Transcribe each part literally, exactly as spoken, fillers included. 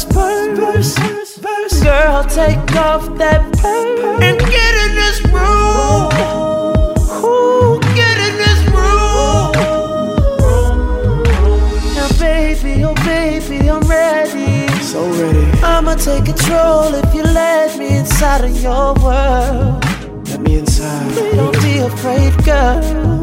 first verse. Girl, take off that purse and get in this room. Ooh, get in this room. Now baby, oh baby, I'm ready. So ready. I'ma take control if you let me inside of your world. Let me inside. Don't be afraid, girl.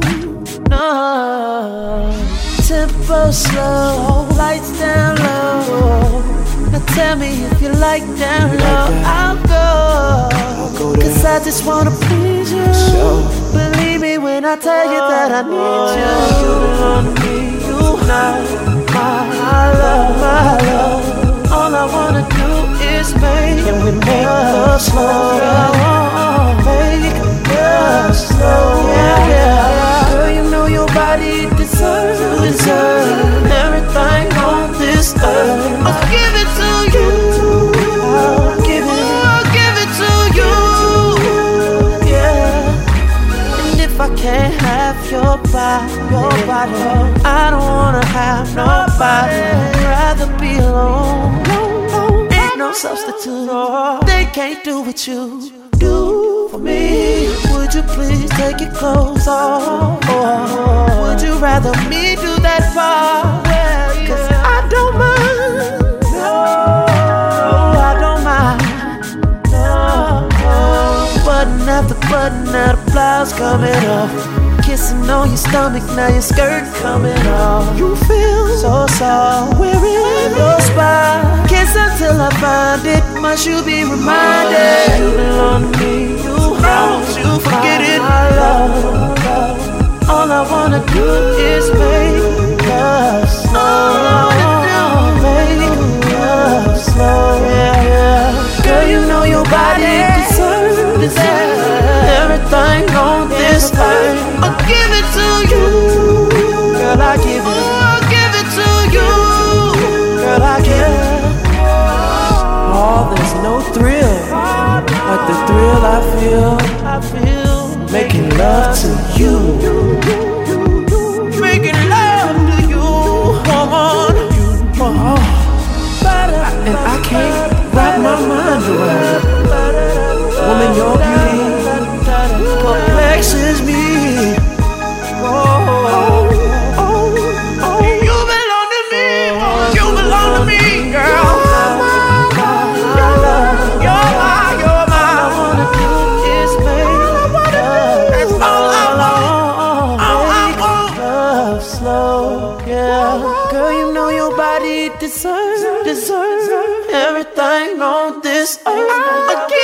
No. Tempo slow, lights down low. Now tell me if you like down low. I'll go. I'll go down. Cause I just wanna please you. Sure. Believe me when I tell you that I need you. You belong to me, you not my love, my love. All I wanna do is make and we make love slow. Make love slow, yeah, yeah. Girl, you know your body deserves, deserves everything on this earth. I'll give it to you. I'll give it, I'll give it to you, yeah. And if I can't have your body, your body, I don't wanna have nobody. I'd rather be alone. Ain't no substitute. They can't do what you do for me. Would you please take your clothes off? Or would you rather me do that part? Cause I don't mind. No, I don't mind. No, no. Button after button, now the blouse coming off. Kissing on your stomach, now your skirt coming off. You feel so soft, wearing your spine. Kiss until I find it, must you be reminded. You belong to me, you don't you forget it. I love, love. All I wanna do is make love slow. Make love slow, yeah, yeah. Girl, you know your body deserves, deserves everything on this earth. I'll give it to you. Girl, I give it. Oh, I'll give it to you. Girl, I give it. Oh, there's no thrill like the thrill I feel. I feel making love to you. Making love to you, woman. Oh. And I can't wrap my mind around it. Woman, your beauty perplexes me. Oh, oh, oh. You belong to me, you belong to me, girl. You're mine, you're mine. All I wanna do is make love. That's all I want. All I want. Love slow, yeah. Girl, you know your body deserves, deserves everything on this earth.